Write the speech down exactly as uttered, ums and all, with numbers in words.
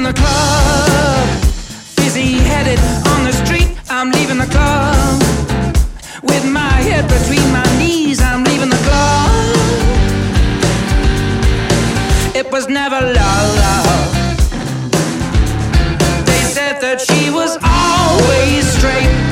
the club. Dizzy headed on the street, I'm leaving the club. With my head between my knees, I'm leaving the club. It was never love. They said that she was always straight.